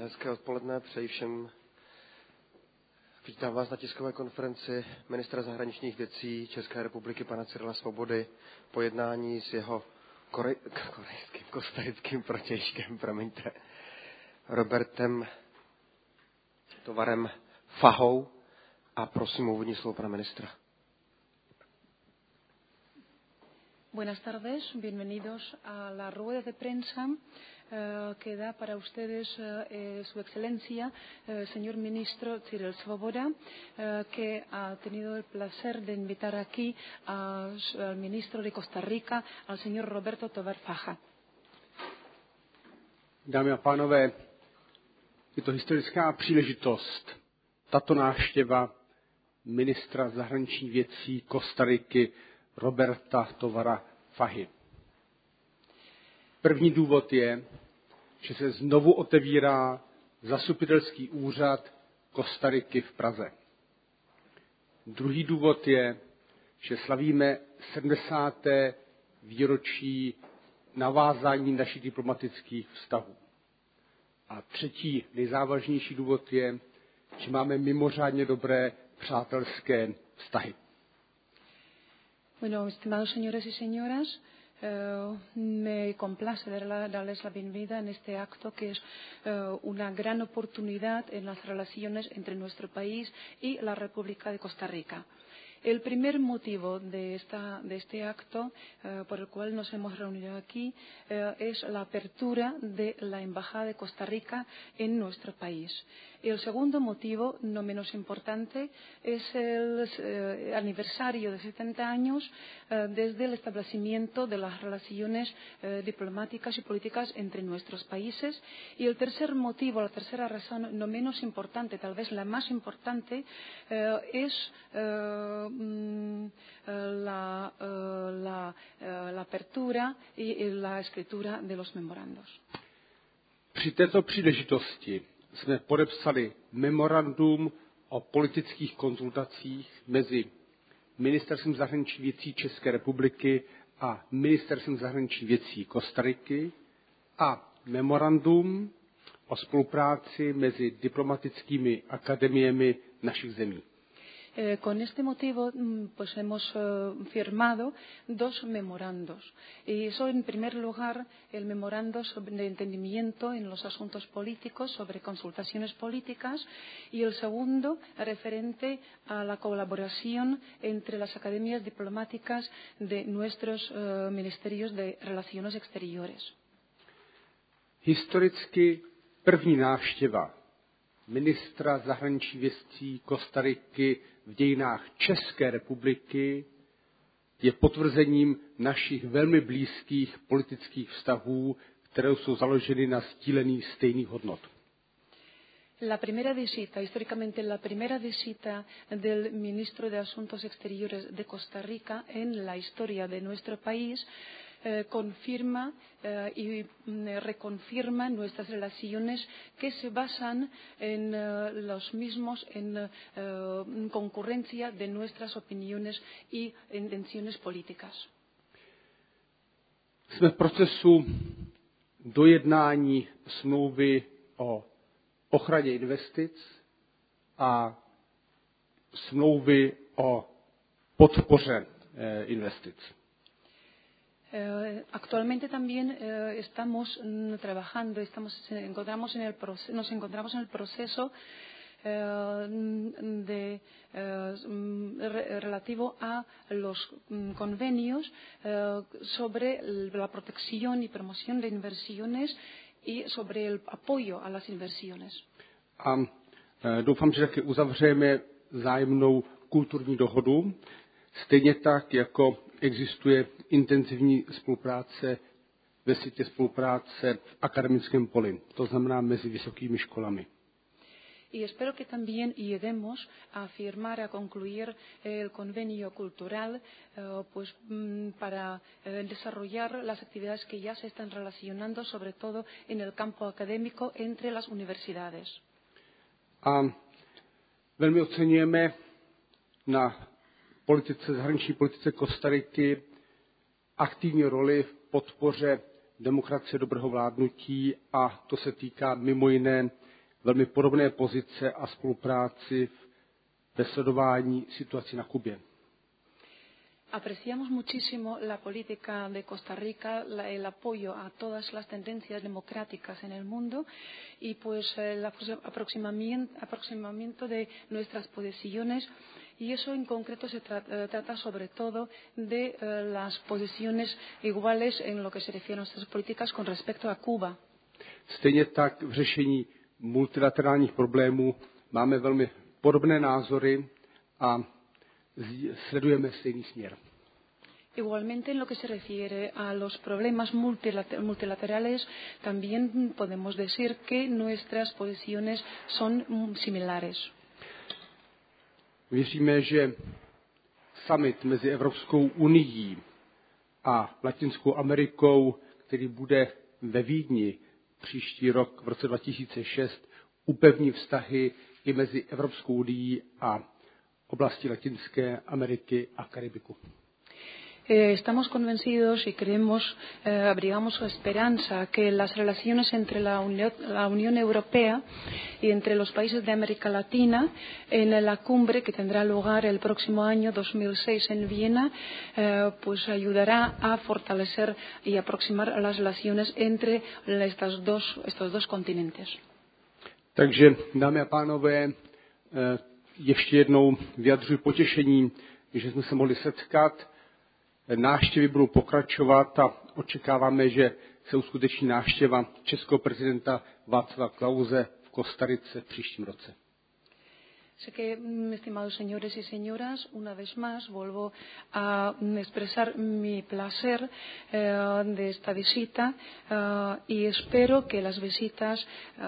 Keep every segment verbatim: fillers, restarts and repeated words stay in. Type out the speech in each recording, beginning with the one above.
Hezké odpoledne, přeji všem. Vítám vás na tiskové konferenci ministra zahraničních věcí České republiky pana Cyrila Svobody po jednání s jeho korej, korejským, kostarickým protějškem, promiňte, Robertem Tovarem Fahou, a prosím úvodní slovo pana ministra. Buenas tardes, bienvenidos a la rueda de prensa eh, que da para ustedes eh, su excelencia, eh, señor ministro Cyril Svoboda, eh, que ha tenido el placer de invitar aquí a, al ministro de Costa Rica, al señor Roberto Tovar Faja. Dámy a pánové, je to historická příležitost, tato návštěva ministra zahraničních věcí Kostariky Roberta Tovara Fahy. První důvod je, že se znovu otevírá zastupitelský úřad Kostariky v Praze. Druhý důvod je, že slavíme sedmdesáté výročí navázání našich diplomatických vztahů. A třetí nejzávažnější důvod je, že máme mimořádně dobré přátelské vztahy. Bueno, estimados señores y señoras, eh, me complace darles la bienvenida en este acto que es eh, una gran oportunidad en las relaciones entre nuestro país y la República de Costa Rica. El primer motivo de, esta, de este acto eh, por el cual nos hemos reunido aquí eh, es la apertura de la Embajada de Costa Rica en nuestro país. Y el segundo motivo, no menos importante, es el eh, aniversario de setenta años eh, desde el establecimiento de las relaciones eh, diplomáticas y políticas entre nuestros países. Y el tercer motivo, la tercera razón, no menos importante, tal vez la más importante, eh, es eh, La, la, la apertura y la escritura de los memorandos. Při této příležitosti jsme podepsali memorandum o politických konzultacích mezi Ministerstvem zahraničních věcí České republiky a Ministerstvem zahraničních věcí Kostariky a memorandum o spolupráci mezi diplomatickými akademiemi našich zemí. Eh, con este motivo, pues hemos eh, firmado dos memorandos. Y eso, en primer lugar, el memorando de entendimiento en los asuntos políticos sobre consultaciones políticas, y el segundo, referente a la colaboración entre las academias diplomáticas de nuestros eh, ministerios de Relaciones Exteriores. Historicky první návštěva ministra zahraničních věcí Kostariky v dějinách České republiky je potvrzením našich velmi blízkých politických vztahů, které jsou založeny na sdílených stejných hodnot. La primera visita, históricamente la primera visita del ministro de Asuntos Exteriores de Costa Rica en la historia de nuestro país eh, confirma eh, y eh, reconfirma nuestras relaciones que se basan en eh, los mismos, en eh, concurrencia de nuestras opiniones y intenciones políticas. Jsme v procesu dojednání smlouvy o ochraně investic a smlouvy o podpoře eh, investic. Eh, actualmente también eh, estamos mm, trabajando, estamos, encontramos en el proceso, nos encontramos en el proceso eh, de, eh, re, relativo a los mm, convenios eh, sobre la protección y promoción de inversiones y sobre el apoyo a las inversiones. A e, doufám, že taky uzavřeme vzájemnou kulturní dohodu, stejně tak, jako existuje intenzivní spolupráce ve světě spolupráce v akademickém poli, to znamená mezi vysokými školami. Y espero que también lleguemos a firmar, a concluir el convenio cultural eh, pues, para eh, desarrollar las actividades que ya se están relacionando, sobre todo en el campo académico, entre las universidades. A velmi oceňujeme na politice, zahraniční politice Kostariky aktivní roli v podpoře demokracie dobrého vládnutí a to se týká mimo jiné velmi podobné pozice a spolupráci ve sledování situací na Kubě. Apreciamos muchísimo la política de Costa Rica, la, el apoyo a todas las tendencias democráticas en el mundo y pues el aproximamiento, aproximamiento de nuestras posiciones y eso en concreto se tra trata sobre todo de eh, las posiciones iguales en lo que se refiere a nuestras políticas con respecto a Cuba. Stejně tak v řešení multilaterálních problémů máme velmi podobné názory a sledujeme stejný směr. Igualmente, en lo que se refiere a los problemas multilaterales, también podemos decir que nuestras posiciones son similares. Věříme, že summit mezi Evropskou unií a Latinskou Amerikou, který bude ve Vídni příští rok v roce dva tisíce šest, upevní vztahy i mezi Evropskou unií a oblasti Latinské Ameriky a Karibiku. Estamos convencidos y creemos, eh, abrigamos esperanza que las relaciones entre la Unión, la Unión Europea y entre los países de América Latina en la cumbre que tendrá lugar el próximo año dos mil seis en Viena, eh, pues ayudará a fortalecer y aproximar las relaciones entre estas dos, estos dos continentes. Takže, dámy a pánové, ještě jednou vyjadřuji potěšení, že jsme se mohli setkat. Návštěvy budou pokračovat a očekáváme, že se uskuteční návštěva českého prezidenta Václava Klause v Kostarice v příštím roce. Sé que, estimados señores y señoras, una vez más vuelvo a expresar mi placer eh, de esta visita eh, y espero que las visitas,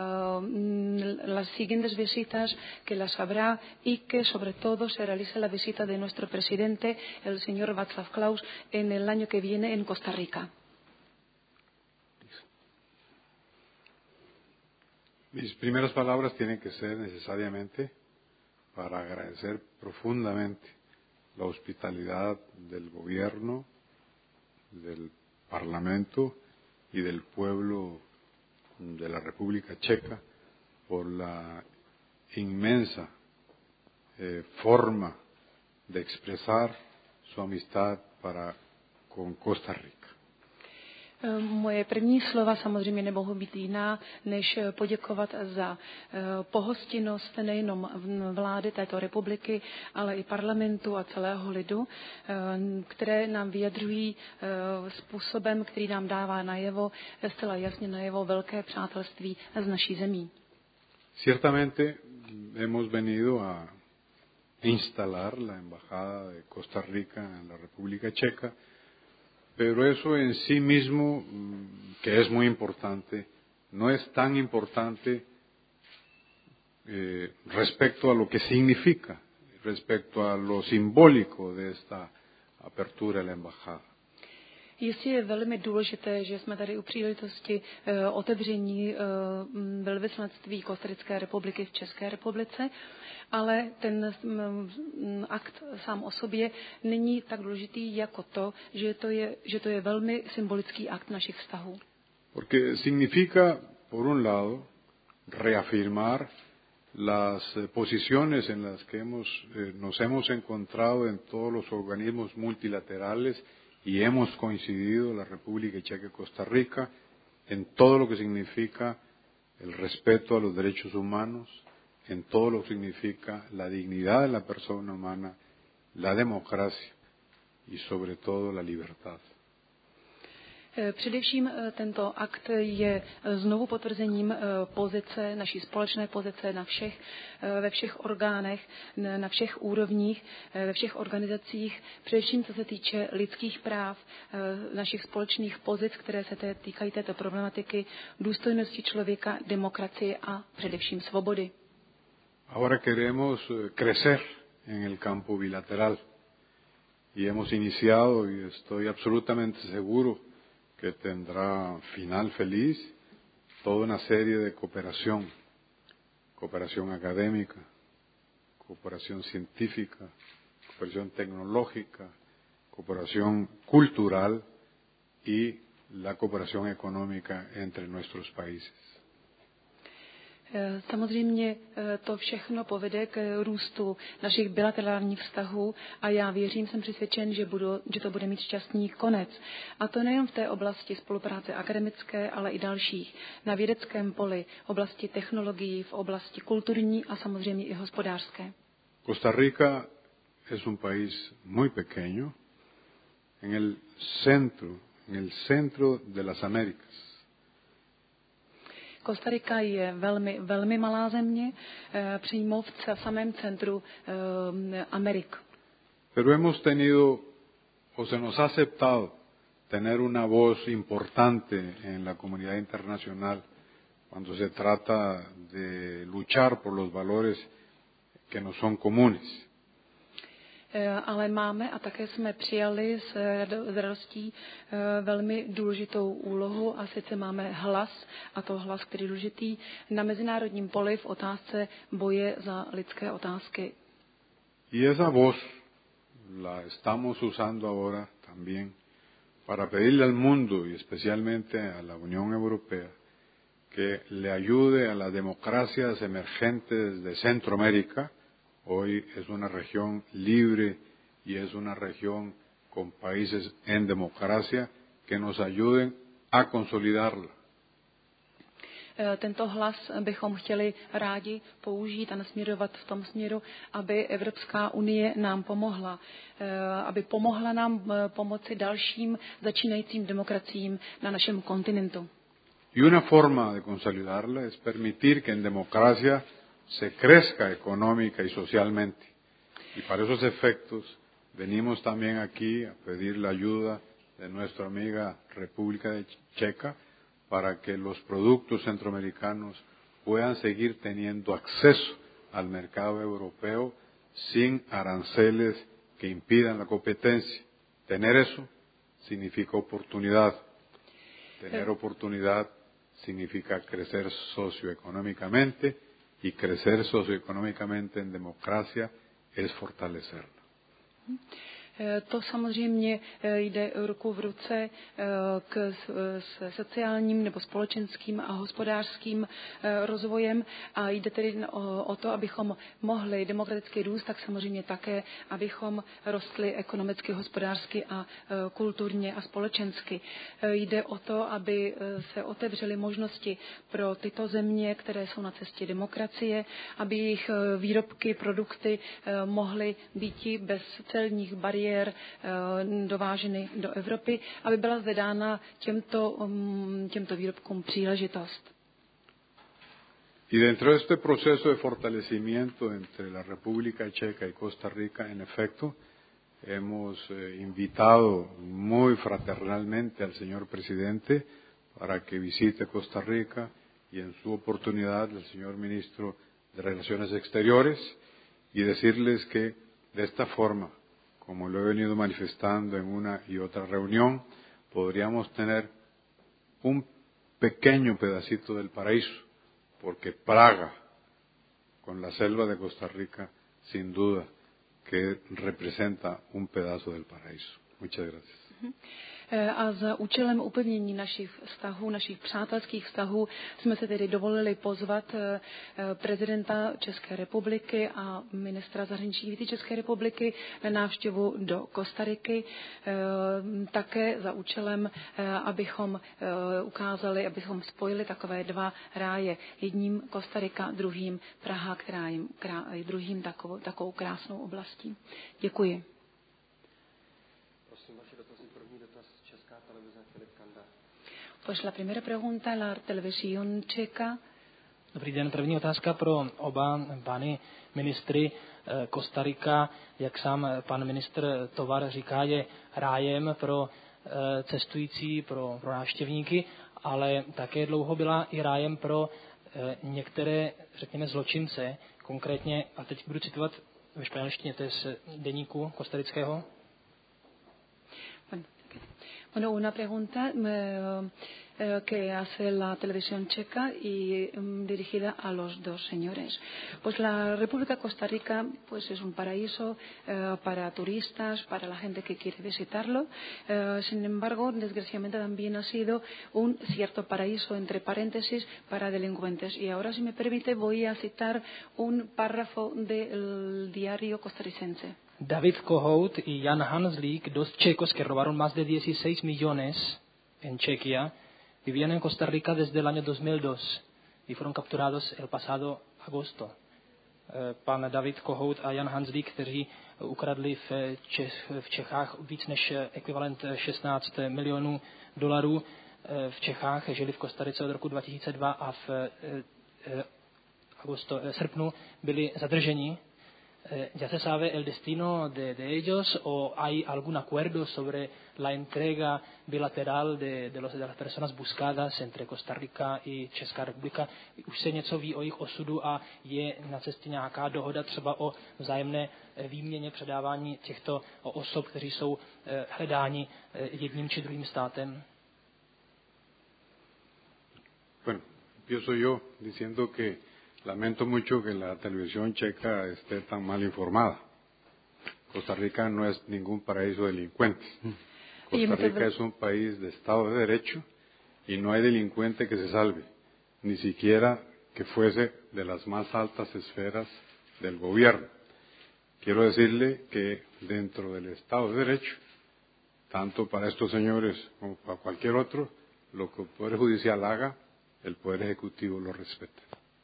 eh, las siguientes visitas, que las habrá y que sobre todo se realice la visita de nuestro presidente, el señor Václav Klaus, en el año que viene en Costa Rica. Mis primeras palabras tienen que ser necesariamente para agradecer profundamente la hospitalidad del gobierno, del Parlamento y del pueblo de la República Checa por la inmensa eh, forma de expresar su amistad para con Costa Rica. Moje první slova samozřejmě nemohou být jiná, než poděkovat za pohostinnost nejenom vlády této republiky, ale i parlamentu a celého lidu, které nám vyjadřují způsobem, který nám dává najevo, zcela jasně najevo velké přátelství s naší zemí. Ciertamente hemos venido a instalar la embajada de Costa Rica en la República Checa. Pero eso en sí mismo, que es muy importante, no es tan importante eh, respecto a lo que significa, respecto a lo simbólico de esta apertura de la embajada. Jistě je velmi důležité, že jsme tady u příležitosti e, otevření e, velvyslanectví Kostarické republiky v České republice, ale ten m, akt sám o sobě není tak důležitý jako to, že to je, že to je velmi symbolický akt našich vztahů. Porque significa, por un lado, reafirmar las posiciones en las que hemos, eh, nos hemos encontrado en todos los organismos multilaterales y hemos coincidido la República Checa y Costa Rica en todo lo que significa el respeto a los derechos humanos, en todo lo que significa la dignidad de la persona humana, la democracia y sobre todo la libertad. Především tento akt je znovu potvrzením pozice, naší společné pozice na všech, ve všech orgánech, na všech úrovních, ve všech organizacích, především co se týče lidských práv, našich společných pozic, které se týkají této problematiky, důstojnosti člověka, demokracie a především svobody. Ahora queremos crecer en el campo bilateral y hemos iniciado, y estoy absolutamente seguro que tendrá final feliz, toda una serie de cooperación, cooperación académica, cooperación científica, cooperación tecnológica, cooperación cultural y la cooperación económica entre nuestros países. Samozřejmě to všechno povede k růstu našich bilaterálních vztahů a já věřím, jsem přesvědčen, že, budu, že to bude mít šťastný konec. A to nejen v té oblasti spolupráce akademické, ale i dalších. Na vědeckém poli, oblasti technologií, v oblasti kulturní a samozřejmě i hospodářské. Costa Rica es un país muy pequeño en el centro, en el centro de las Américas. Kostarika je velmi, velmi malá země, eh, přímo v samém centru eh, Amerik. Pero hemos tenido, o se nos ha aceptado, tener una voz importante en la comunidad internacional cuando se trata de luchar por los valores que nos son comunes. Ale máme a také jsme přijali s radostí velmi důležitou úlohu a sice máme hlas, a to hlas, který je důležitý na mezinárodním poli v otázce boje za lidské otázky. Y esa voz la estamos usando ahora también para pedirle al mundo y especialmente a la Unión Europea que le ayude a las democracias emergentes de Centroamérica. Hoy es una región libre y es una región con países en democracia que nos ayuden a consolidarla. Tento hlas bychom chtěli rádi použít a nasměrovat v tom směru, aby Evropská unie nám pomohla, aby pomohla nám pomoci dalším začínajícím demokraciím na našem kontinentu. Y una forma de consolidarla es permitir que en democracia se crezca económica y socialmente. Y para esos efectos venimos también aquí a pedir la ayuda de nuestra amiga República de Checa para que los productos centroamericanos puedan seguir teniendo acceso al mercado europeo sin aranceles que impidan la competencia. Tener eso significa oportunidad. Tener oportunidad significa crecer socioeconómicamente. Y crecer socioeconómicamente en democracia es fortalecerla. To samozřejmě jde ruku v ruce k sociálním nebo společenským a hospodářským rozvojem a jde tedy o to, abychom mohli demokraticky růst, tak samozřejmě také, abychom rostli ekonomicky, hospodářsky a kulturně a společensky. Jde o to, aby se otevřely možnosti pro tyto země, které jsou na cestě demokracie, aby jejich výrobky, produkty mohly být bez celních bariér dováženy do Evropy, aby byla zde dána těmto, těmto výrobkům příležitost. Y dentro de este proceso de fortalecimiento entre la República Checa y Costa Rica, en efecto, hemos invitado muy fraternalmente al señor presidente para que visite Costa Rica y en su oportunidad al señor ministro de Relaciones Exteriores y decirles que de esta forma, como lo he venido manifestando en una y otra reunión, podríamos tener un pequeño pedacito del paraíso, porque Praga, con la selva de Costa Rica, sin duda que representa un pedazo del paraíso. Muchas gracias. A za účelem upevnění našich vztahů, našich přátelských vztahů, jsme se tedy dovolili pozvat prezidenta České republiky a ministra zahraničních věcí České republiky na návštěvu do Kostariky, také za účelem, abychom ukázali, abychom spojili takové dva ráje. Jedním Kostarika, druhým Praha, která je druhým takovou, takovou krásnou oblastí. Děkuji. Pues la primera pregunta, la televisión checa. Dobrý den, první otázka pro oba pány ministry. Kostarika, jak sám pan ministr Tovar říká, je rájem pro cestující, pro, pro návštěvníky, ale také dlouho byla i rájem pro některé, řekněme, zločince. Konkrétně, a teď budu citovat ve španělštině, to je z deníku kostarického. Bueno, una pregunta eh, eh, que hace la televisión checa y um, dirigida a los dos señores. Pues la República de Costa Rica pues es un paraíso eh, para turistas, para la gente que quiere visitarlo. Eh, sin embargo, desgraciadamente también ha sido un cierto paraíso, entre paréntesis, para delincuentes. Y ahora, si me permite, voy a citar un párrafo del diario costarricense. David Kohout y Jan Hanzlík, dos checos que robaron más de dieciséis millones en Chequia, vivían en Costa Rica desde el año dos mil dos y fueron capturados el pasado agosto. Pan David Kohout a Jan Hanzlík, kteří ukradli v, Čech, v Čechách víc než ekvivalent šestnáct milionů dolarů v Čechách, žili v Kostarice od roku dva tisíce dva a v agosto, srpnu byli zadrženi. ¿Ya se sabe el destino de, de ellos o hay algún acuerdo sobre la entrega bilateral de, de, los, de las personas buscadas entre Costa Rica y Česká republika? Už se něco ví o jejich osudu a je na cestě nějaká dohoda třeba o vzájemné výměně předávání těchto osob, kteří jsou hledáni jedním či druhým státem? Bueno, empiezo yo diciendo que lamento mucho que la televisión checa esté tan mal informada. Costa Rica no es ningún paraíso de delincuentes. Costa Rica es un país de Estado de Derecho y no hay delincuente que se salve, ni siquiera que fuese de las más altas esferas del gobierno. Quiero decirle que dentro del Estado de Derecho, tanto para estos señores como para cualquier otro, lo que el Poder Judicial haga, el Poder Ejecutivo lo respeta.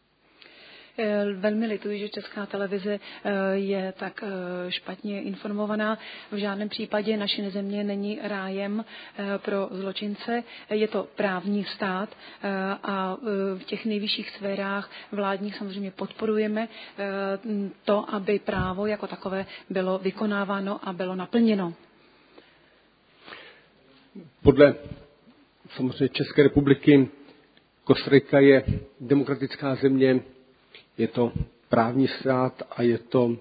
Velmi lituji, že Česká televize je tak špatně informovaná. V žádném případě naše země není rájem pro zločince. Je to právní stát a v těch nejvyšších sférách vládních samozřejmě podporujeme to, aby právo jako takové bylo vykonáváno a bylo naplněno. Podle samozřejmě České republiky Costa Rica je demokratická země, je to právní stát a je to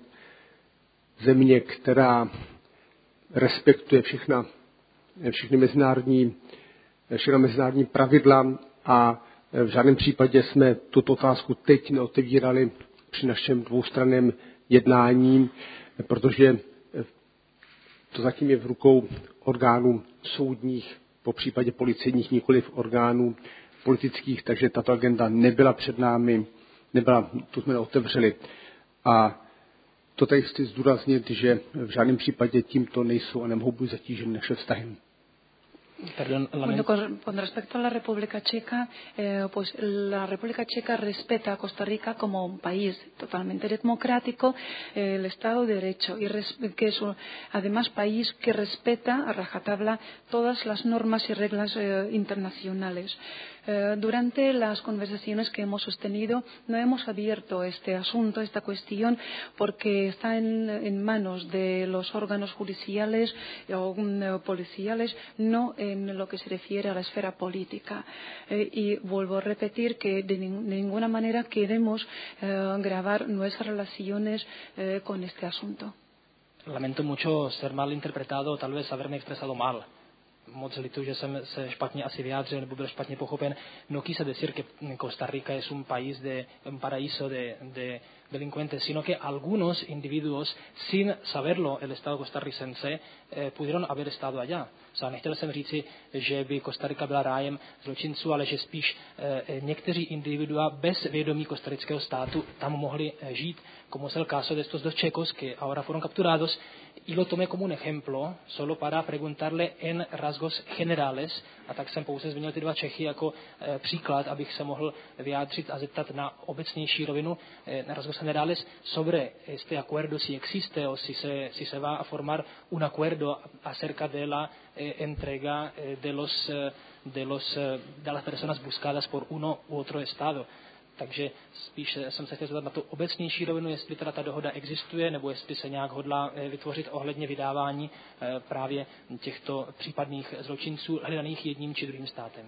země, která respektuje všechna, všechny mezinárodní, všechna mezinárodní pravidla a v žádném případě jsme tuto otázku teď neotevírali při našem dvoustranném jednání, protože to zatím je v rukou orgánů soudních, po případě policejních, nikoliv orgánů politických, takže tato agenda nebyla před námi, nebyla, tu jsme neotevřeli. A to tady chci zdůraznit, že v žádném případě tímto nejsou a nemohou být zatíženy naše vztahy. Perdón, bueno, con, con respecto a la República Checa, eh, pues la República Checa respeta a Costa Rica como un país totalmente democrático, eh, el Estado de Derecho, y res, que es un, además país que respeta a rajatabla todas las normas y reglas eh, internacionales. Eh, durante las conversaciones que hemos sostenido no hemos abierto este asunto, esta cuestión, porque está en, en manos de los órganos judiciales o um, policiales, no en lo que se refiere a la esfera política. Eh, y vuelvo a repetir que de, ning- de ninguna manera queremos eh, grabar nuestras relaciones eh, con este asunto. Lamento mucho ser mal interpretado, tal vez haberme expresado mal. Moc lituji, že jsem se špatně asi vyjádřil nebo byl špatně pochopen. No quise decir que Costa Rica es un país de un paraíso de, de delincuentes, sino que algunos individuos, sin saberlo el Estado costarricense, eh, pudieron haber estado allá. O sea, nechtěl jsem říci, že by Costa Rica byla rájem zločinců, ale že spíš eh, někteří individua bez vědomí kostarického státu tam mohli eh, žít, como es el caso de estos dos checos que ahora fueron capturados. Y lo tomé como un ejemplo, solo para preguntarle en rasgos generales, a tak jsem pouze zmínil ty dva Čechy jako e, příklad, abych se mohl vyjádřit a zeptat na obecnější rovinu, e, na rasgos generales, sobre este acuerdo, si existe o si se, si se va a formar un acuerdo acerca de la e, entrega e, de, los, e, de, los, e, de las personas buscadas por uno u otro estado. Takže spíš jsem se chtěl zeptat na tu obecnější rovinu, jestli teda ta dohoda existuje, nebo jestli se nějak hodlá vytvořit ohledně vydávání právě těchto případných zločinců hledaných jedním či druhým státem.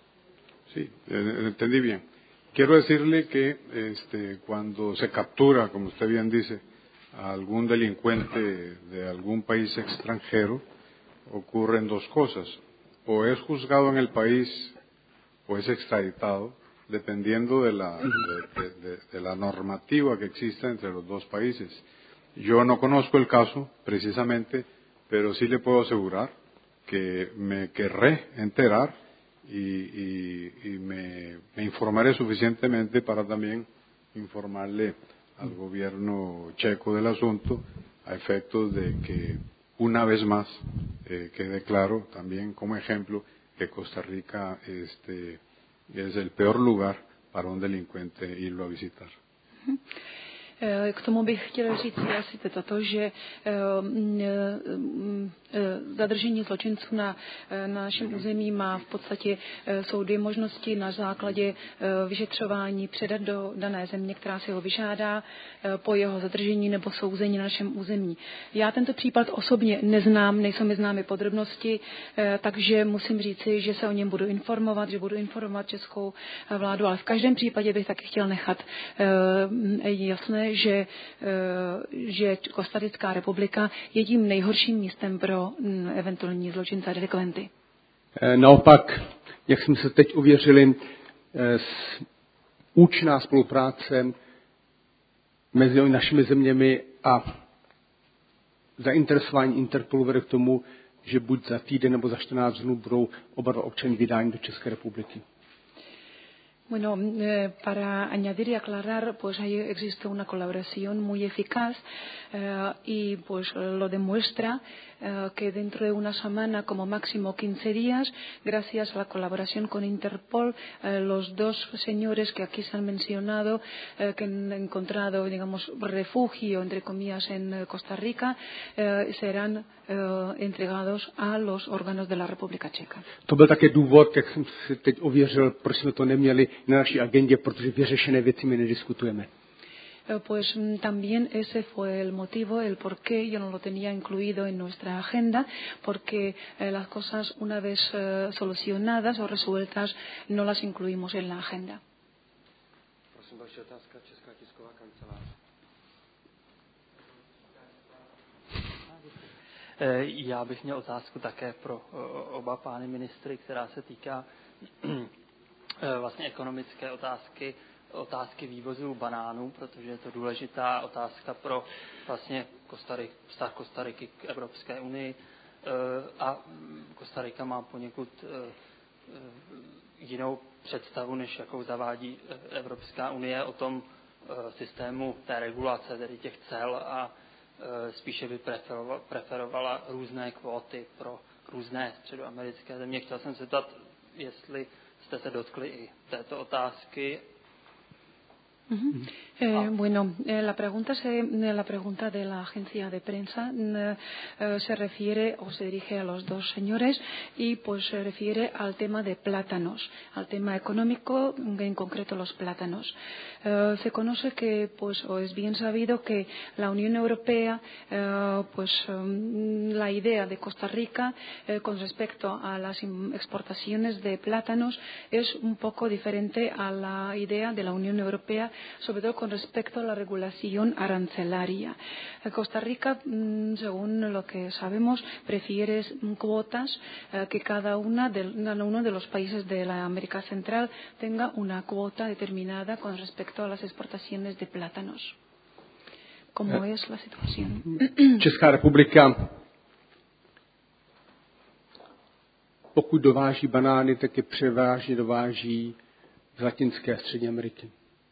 Sí, entendí bien. Quiero decirle que este, cuando se captura, como usted bien dice, a algún delincuente de algún país extranjero, ocurren dos cosas. o es juzgado en el país o es extraditado, dependiendo de la, de, de, de, de la normativa que exista entre los dos países. Yo no conozco el caso precisamente, pero sí le puedo asegurar que me querré enterar y, y, y me, me informaré suficientemente para también informarle al gobierno checo del asunto a efectos de que una vez más eh, quede claro también como ejemplo que Costa Rica este, es el peor lugar para un delincuente irlo a visitar. K tomu bych chtěla říct asi toto, že zadržení zločinců na, na našem území má v podstatě jsou dvě možnosti na základě vyšetřování předat do dané země, která si ho vyžádá po jeho zadržení nebo souzení na našem území. Já tento případ osobně neznám, nejsou mi známy podrobnosti, takže musím říci, že se o něm budu informovat, že budu informovat českou vládu, ale v každém případě bych taky chtěl nechat jasné, že, že Kostarická republika je tím nejhorším místem pro eventuální zločince a delikventy. Naopak, jak jsme se teď uvěřili, účinná spolupráce mezi našimi zeměmi a zainteresování Interpolu vede k tomu, že buď za týden nebo za čtrnáct dnů budou oba dva občany vydáni do České republiky. Bueno, eh, para añadir y aclarar, pues ahí existe una colaboración muy eficaz eh, y pues lo demuestra eh, que dentro de una semana, como máximo quince días, gracias a la colaboración con Interpol, eh, los dos señores que aquí se han mencionado, eh, que han encontrado, digamos, refugio, entre comillas, en Costa Rica, eh, serán eh, entregados a los órganos de la República Checa. To byl také důvod, jak jsem si teď ověřil, proč jsme to neměli na naší agendě, protože vyřešené věci my nediskutujeme. Pues también ese fue el motivo, el por qué yo no lo tenía incluido en nuestra agenda, porque eh, las cosas una vez eh, solucionadas o resueltas no las incluimos en la agenda. Prosím, další otázka, Česká tisková kancelář. Já bych měl otázku také pro oba pány ministry, která se týká vlastně ekonomické otázky, otázky vývozu banánů, protože je to důležitá otázka pro vlastně Kostarik, vztah Kostariky k Evropské unii a Kostarika má poněkud jinou představu, než jakou zavádí Evropská unie o tom systému té regulace, tedy těch cel a spíše by preferovala, preferovala různé kvóty pro různé středoamerické země. Chtěl jsem se zeptat, jestli jste se dotkli i této otázky. Uh-huh. Eh, bueno, eh, la pregunta se, la pregunta de la agencia de prensa eh, se refiere o se dirige a los dos señores y pues se refiere al tema de plátanos, al tema económico, en concreto los plátanos. Eh, se conoce que pues o es bien sabido que la Unión Europea eh, pues um, la idea de Costa Rica eh, con respecto a las exportaciones de plátanos es un poco diferente a la idea de la Unión Europea, sobre todo con respecto a la regulación arancelaria. Costa Rica, según lo que sabemos, prefiere cuotas, eh, que cada, una de, cada uno de los países de la América Central tenga una cuota determinada con respecto a las exportaciones de plátanos. ¿Cómo eh, es la situación? Česká republika, pokud dováží banány, tak je převážně dováží z Latinské a Střední Ameriky.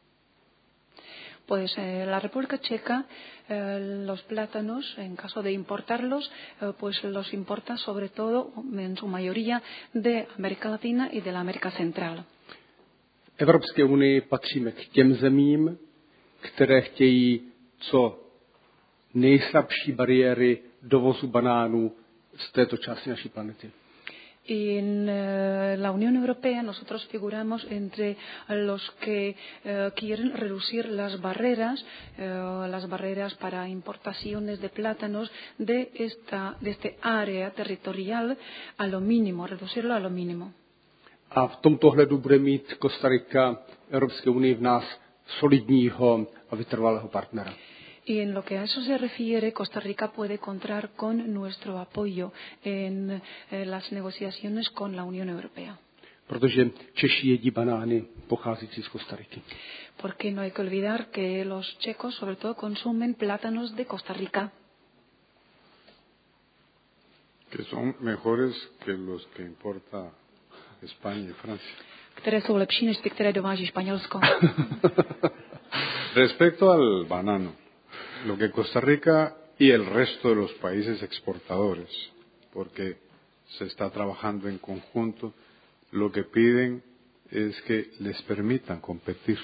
Pues eh, la República Checa, eh, los plátanos, en caso de importarlos, eh, pues los importa sobre todo, en su mayoría, de América Latina y de la América Central. V Evropské unii patříme k těm zemím, které chtějí co nejslabší bariéry dovozu banánů z této části naší planety. Y en eh, la Unión Europea nosotros figuramos entre los que eh, quieren reducir las barreras, eh, las barreras para importaciones de plátanos de esta, de este área territorial a lo mínimo, reducirlo a lo mínimo. A v tomto hledu bude mít Kostarika Evropské unii v nás solidního a vytrvalého partnera. Y en lo que a eso se refiere, Costa Rica puede contar con nuestro apoyo en eh, las negociaciones con la Unión Europea. Protože Češi jedí banány pocházející z Kostariky. Porque no hay que olvidar que los checos sobre todo consumen plátanos de Costa Rica. Que son mejores que los que importa España y Francia. Které jsou lepší než ty, které dováží Španělsko. Respecto al banano, lo que Costa Rica y el resto de los países exportadores, porque se está trabajando en conjunto, lo que piden es que les permitan competir.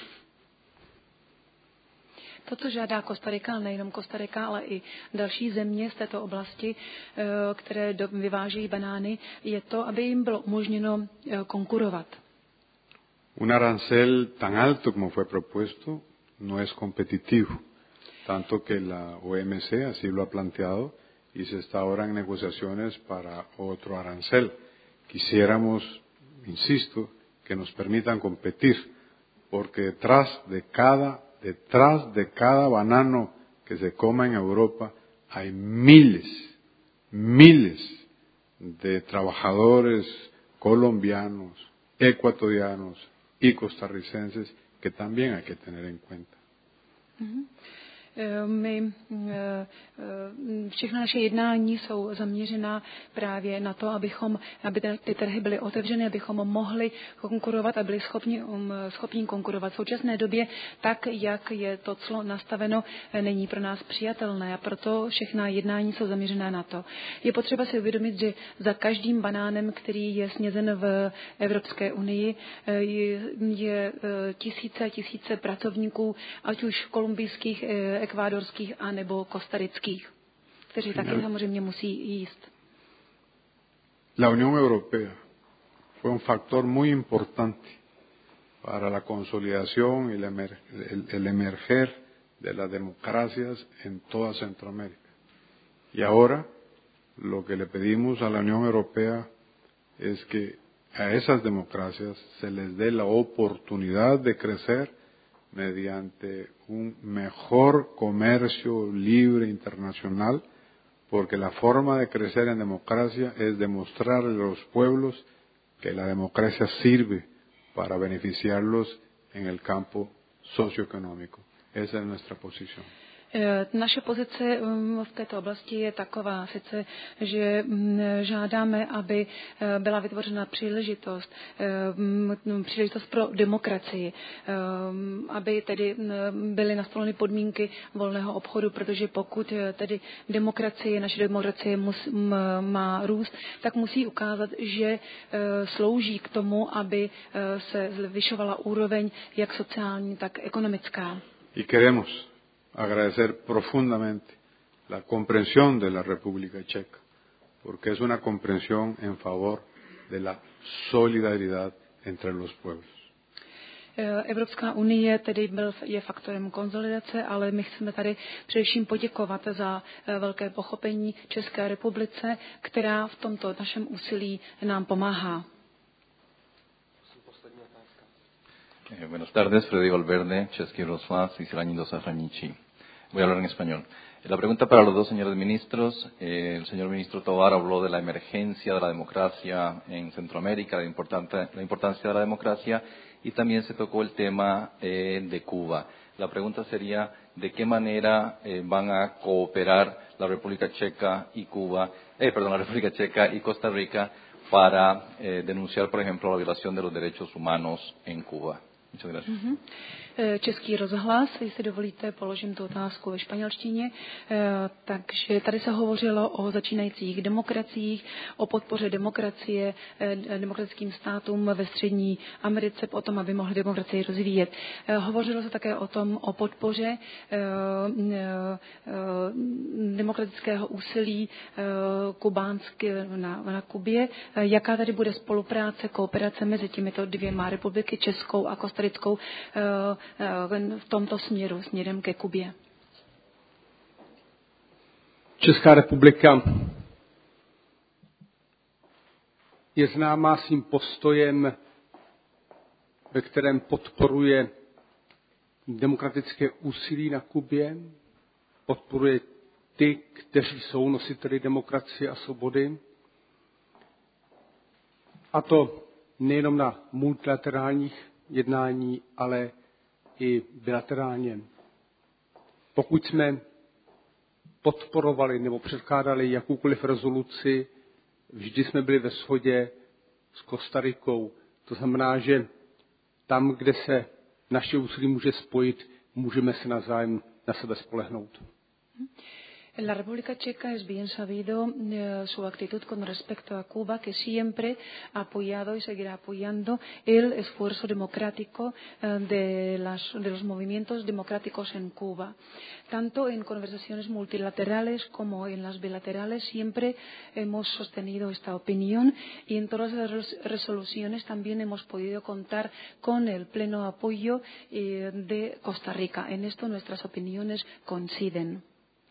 To, co žádá Kostarika, nejenom Kostarika, ale i další země z této oblasti, které vyvážejí banány, je to, aby jim bylo umožněno konkurovat. Un arancel tan alto como fue propuesto no es competitivo, tanto que la O M C así lo ha planteado y se está ahora en negociaciones para otro arancel. Quisiéramos, insisto, que nos permitan competir, porque detrás de cada detrás de cada banano que se coma en Europa hay miles, miles de trabajadores colombianos, ecuatorianos y costarricenses que también hay que tener en cuenta. Mm-hmm. My, všechna naše jednání jsou zaměřená právě na to, abychom, aby ty trhy byly otevřeny, abychom mohli konkurovat a byli schopni, schopni konkurovat. V současné době tak, jak je to clo nastaveno, není pro nás přijatelné a proto všechna jednání jsou zaměřená na to. Je potřeba si uvědomit, že za každým banánem, který je snězen v Evropské unii, je, je tisíce a tisíce pracovníků, ať už kolumbijských, ekvádorských a nebo kostarických, kteří taky samozřejmě musí jíst. La Unión Europea fue un factor muy importante para la consolidación y el, emer, el, el emerger de las democracias en toda Centroamérica. Y ahora lo que le pedimos a la Unión Europea es que a esas democracias se les dé la oportunidad de crecer mediante un mejor comercio libre internacional, porque la forma de crecer en democracia es demostrarle a los pueblos que la democracia sirve para beneficiarlos en el campo socioeconómico. Esa es nuestra posición. Naše pozice v této oblasti je taková, sice, že žádáme, aby byla vytvořena příležitost, příležitost pro demokracii, aby tedy byly nastoleny podmínky volného obchodu, protože pokud tedy demokracie, naše demokracie mus, má růst, tak musí ukázat, že slouží k tomu, aby se zvyšovala úroveň jak sociální, tak ekonomická. Y queremos agradecer profundamente la comprensión de la República Checa, porque es una comprensión en favor de la solidaridad entre los pueblos. Evropská unie tedy byl, je faktorem konsolidace, ale my chceme tady především poděkovat za velké pochopení České republice, která v tomto našem úsilí nám pomáhá. Eh, buenas tardes, Freddy Valverde, Český rozhlas, Vysílání zahraničí. Voy a hablar en español. La pregunta para los dos señores ministros. Eh, el señor ministro Tovar habló de la emergencia de la democracia en Centroamérica, la, la importancia de la democracia, y también se tocó el tema eh, de Cuba. La pregunta sería, ¿de qué manera eh, van a cooperar la República Checa y Cuba, eh, perdón, la República Checa y Costa Rica para eh, denunciar, por ejemplo, la violación de los derechos humanos en Cuba? Muchas gracias. Mm-hmm. Český rozhlas, jestli dovolíte, položím tu otázku ve španělštině. Takže tady se hovořilo o začínajících demokraciích, o podpoře demokracie, demokratickým státům ve střední Americe, o tom, aby mohly demokracii rozvíjet. Hovořilo se také o tom, o podpoře demokratického úsilí kubánské na, na Kubě. Jaká tady bude spolupráce, kooperace mezi těmito dvěma republiky, Českou a Kostarickou, v tomto směru, směrem ke Kubě? Česká republika je známá svým postojem, ve kterém podporuje demokratické úsilí na Kubě, podporuje ty, kteří jsou nositeli demokracie a svobody. A to nejenom na multilaterálních jednání, ale i bilaterálně. Pokud jsme podporovali nebo předkládali jakoukoliv rezoluci, vždy jsme byli ve shodě s Kostarikou. To znamená, že tam, kde se naše úsilí může spojit, můžeme se navzájem na sebe spolehnout. En la República Checa es bien sabido eh, su actitud con respecto a Cuba, que siempre ha apoyado y seguirá apoyando el esfuerzo democrático eh, de, las, de los movimientos democráticos en Cuba. Tanto en conversaciones multilaterales como en las bilaterales siempre hemos sostenido esta opinión y en todas las res resoluciones también hemos podido contar con el pleno apoyo eh, de Costa Rica. En esto nuestras opiniones coinciden.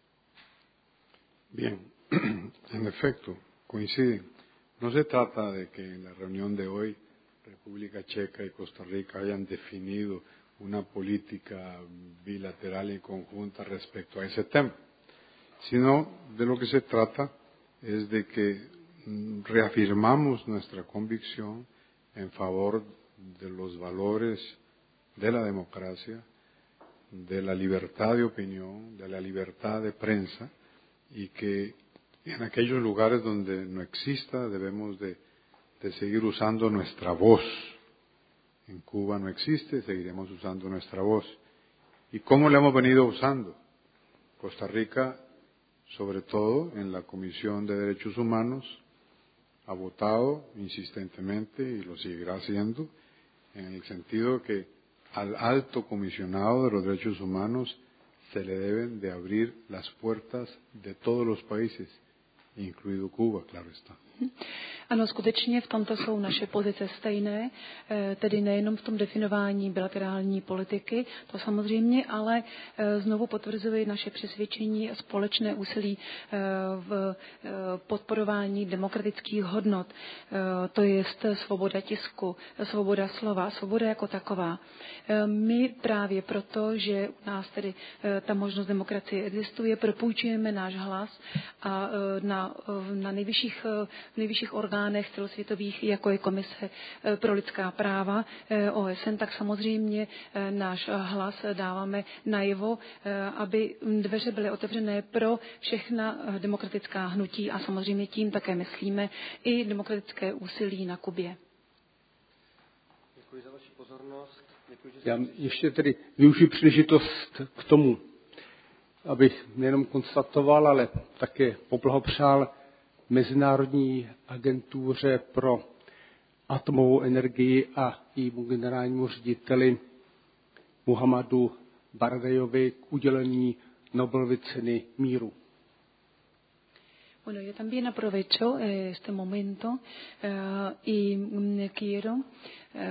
Bien, en efecto, coinciden. No se trata de que en la reunión de hoy República Checa y Costa Rica hayan definido una política bilateral y conjunta respecto a ese tema, sino de lo que se trata es de que reafirmamos nuestra convicción en favor de los valores de la democracia, de la libertad de opinión, de la libertad de prensa, y que en aquellos lugares donde no exista debemos de, de seguir usando nuestra voz. En Cuba no existe, seguiremos usando nuestra voz. ¿Y cómo la hemos venido usando? Costa Rica, sobre todo en la Comisión de Derechos Humanos, ha votado insistentemente y lo seguirá haciendo en el sentido que al alto comisionado de los derechos humanos se le deben de abrir las puertas de todos los países, incluido Cuba, claro está. Ano, skutečně v tomto jsou naše pozice stejné, tedy nejenom v tom definování bilaterální politiky, to samozřejmě, ale znovu potvrzuje naše přesvědčení a společné úsilí v podporování demokratických hodnot, to je svoboda tisku, svoboda slova, svoboda jako taková. My právě proto, že u nás tedy ta možnost demokracie existuje, propůjčujeme náš hlas a na, na nejvyšších, nejvyšších orgánech celosvětových, jako je Komise pro lidská práva O S N, tak samozřejmě náš hlas dáváme najevo, aby dveře byly otevřené pro všechna demokratická hnutí a samozřejmě tím také myslíme i demokratické úsilí na Kubě. Děkuji za vaši pozornost. Děkuji, že Já ještě tedy využiji příležitost k tomu, abych nejenom konstatoval, ale také poblahopřál Mezinárodní agentuře pro atomovou energii a jejímu generálnímu řediteli Muhammadu Baradajovi k udělení Nobelovy ceny míru. Bueno, yo también aprovecho eh, este momento eh, y mm, quiero eh,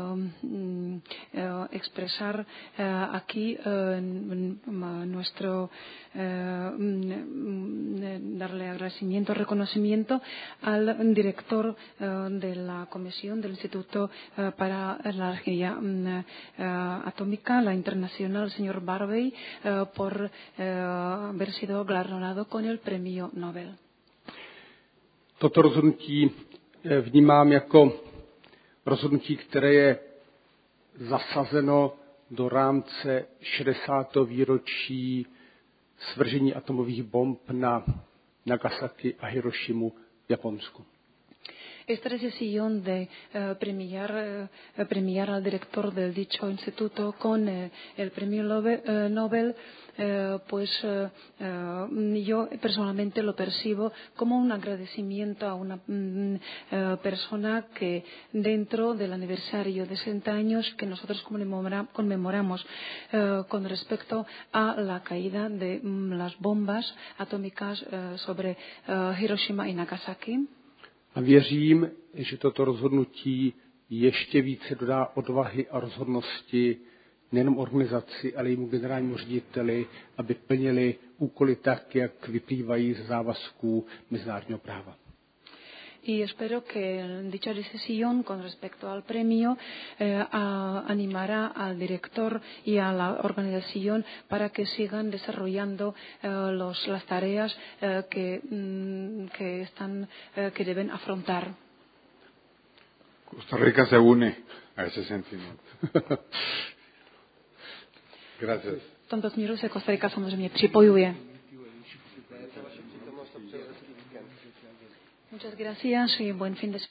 eh, expresar eh, aquí eh, nuestro eh, darle agradecimiento, reconocimiento al director eh, de la Comisión del Instituto eh, para la Energía eh, Atómica, la Internacional, el señor Barbey, eh, por eh, haber sido galardonado con el Premio Nobel. Toto rozhodnutí vnímám jako rozhodnutí, které je zasazeno do rámce šedesátého výročí svržení atomových bomb na Nagasaki a Hirošimu v Japonsku. Esta decisión de eh, premiar, eh, premiar al director del dicho instituto con eh, el premio Nobel, eh, Nobel eh, pues eh, eh, yo personalmente lo percibo como un agradecimiento a una mm, eh, persona que dentro del aniversario de sesenta años que nosotros conmemora, conmemoramos eh, con respecto a la caída de mm, las bombas atómicas eh, sobre eh, Hiroshima y Nagasaki. A věřím, že toto rozhodnutí ještě více dodá odvahy a rozhodnosti nejenom organizaci, ale i mu generálnímu řediteli, aby plnili úkoly tak, jak vyplývají z závazků mezinárodního práva. y espero que dicha decisión con respecto al premio eh, a, animará al director y a la organización para que sigan desarrollando eh, los, las tareas eh, que, mm, que, están, eh, que deben afrontar. Costa Rica se une a ese sentimiento. Gracias. V tomto směru se Costa Rica samozřejmě připojuje. Muchas gracias y buen fin de semana.